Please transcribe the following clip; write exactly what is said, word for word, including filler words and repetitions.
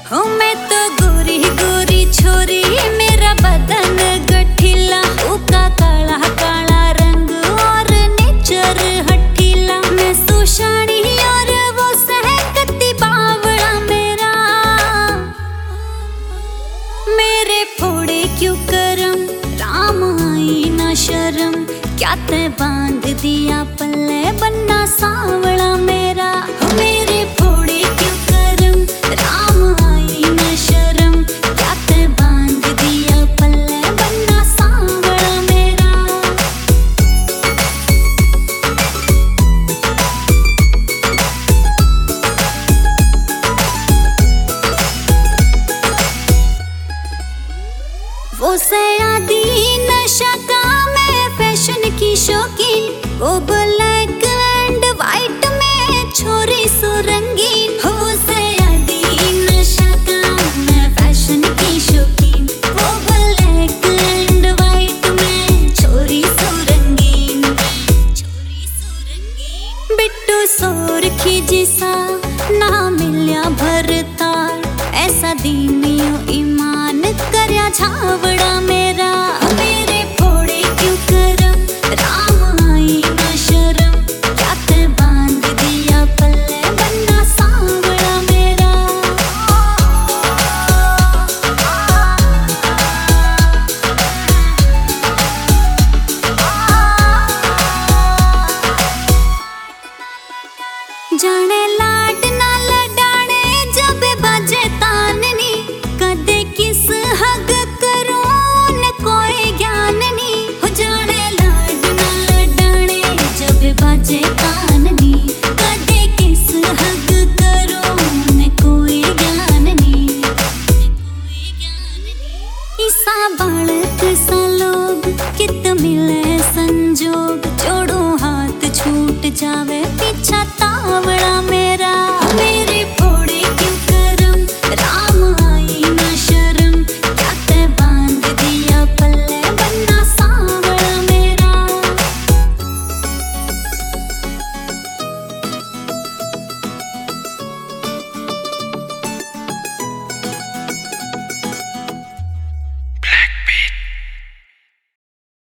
हो मैं तो गोरी गोरी छोरी, मेरा बदन गठीला, उका काला काला रंग और नेचर हठीला। मैं सुशानी और वो सहकती बावड़ा मेरा, मेरे फोड़े क्यों करम, राम आई ना शर्म, क्या ते बांध दिया पल्ले बन्ना सांवला मेरा। मेरे फोड़े क्यों करम, राम आई ना शर्म, क्या ते बांध दिया पल्ले बन्ना सांवला मेरा। वो सयादी नशा का, मैं फैशन की शौकीन, वो ब्लैक एंड वाइट में छोरी सुरंगीन। वो सयादी नशा का, मैं फैशन की शौकीन, वो ब्लैक एंड वाइट में छोरी सुरंगीन, छोरी सुरंगीन। बिट्टू सोरखी जिसा ना मिल्या भरतार, ऐसा दीनियो ईमान करया झावड़ा मेरा। मेरे फोड़े क्यों करम, राम आई ना शर्म, क्या ते बांध दिया पल्ले बन्ना सांवड़ा मेरा। जाने